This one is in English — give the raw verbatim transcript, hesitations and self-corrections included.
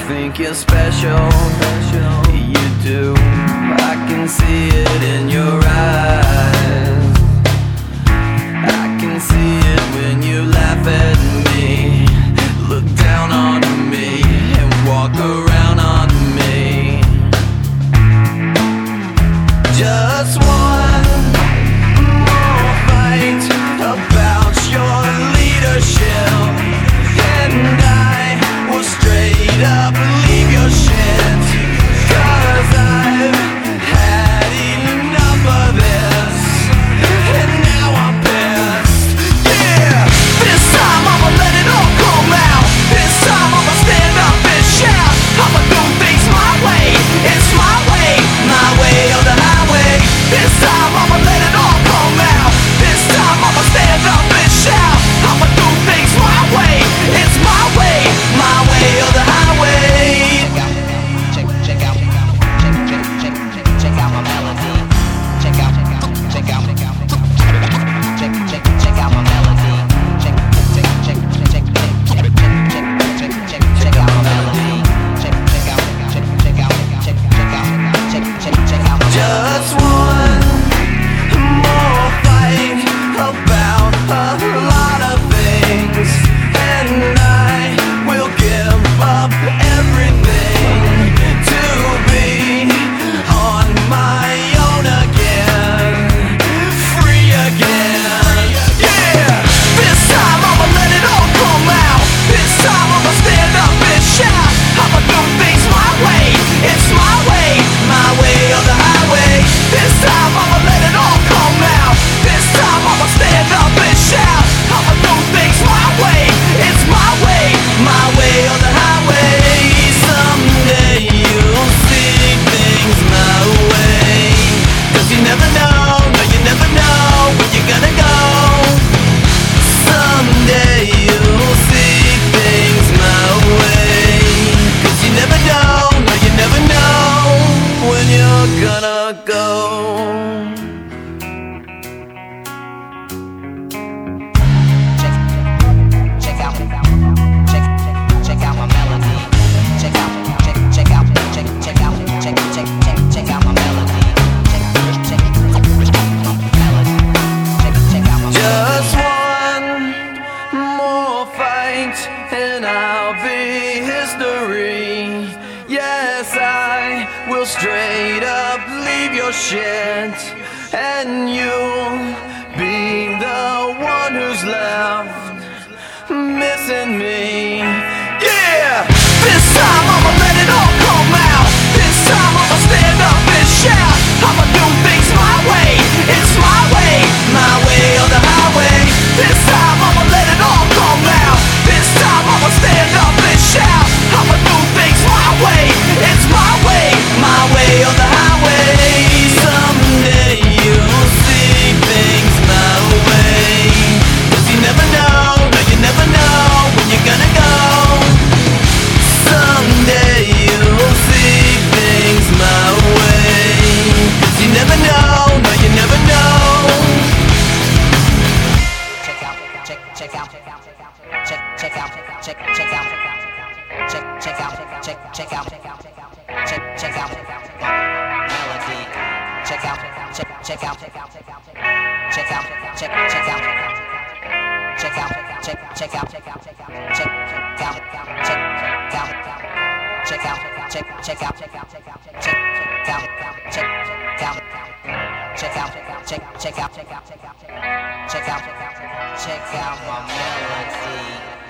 think you're special, you do. I can see it in your eyes. I can see it when you laugh at me, look down on me, and walk around on me. Just one more fight about your leadership, and I will straight up leave your shit. Cause I've had enough of this, and now I'm pissed. Yeah, this time I'ma let it all come out. This time I'ma stand up and shout. I'ma do things my way. It's my way, my way or the highway. This time I'ma let it all come out. This time I'ma stand up and shout. I'ma do things my way. It's my way, my way or the highway. Check, check out, check, check, check, check, check out my melody. Check out, check out, check out, check, check, check out my melody. Check, check, check, check, check, check, check, check, check, check out my melody. Check, check out, check, check out, check, check out, check, check, check out my melody. Just one more fight about a lot of things, and I will give up everything to be on my own again, free again. Yeah, this time I'ma let it all come out. This time I'ma stand up and shout. I'ma do things my way. It's my way, my way or the highway. This time I'ma let it all come out. This time I'ma stand up and shout. I'ma do things my way. It's my way, my way or the highway. Someday you'll see things my way. Cause you never know, no you never know where you're gonna go. Someday you'll see things my way. Cause you never know, no you never know when you're gonna go. Check out, check, check out my melody. Check out, check, check out, check, check out, check, check, check, check out my melody. Check, check, check, melody. Check, check out my melody. Just one more fight and I'll be history. Yes, I will straight up leave your shit, and you'll be the one who's left missing me. Yeah, this time I'ma let it all come out. This time I'ma stand up and shout. I'ma do things my way. It's my way, my way or the highway. This time I'ma let it all come out. This time I'ma stand up and shout. I'ma do things my way. It's my way, my way or the highway. Someday you'll see things my way. Cause you never know, no you never know when you're gonna go. Someday you'll see things my way. Cause you never know, no you never know. Check out, check, check out, check, check out, check, check out, check, check out, check, check out, check, check out, melody. Check out, check, check out, check out, check out, check, check out, check out, check, check out, check out, check out, check, check out, check, check out, check, check out, check out, check out, check, check out, check, check out, check, check out, check out, check out, check out, check out, check out my melody.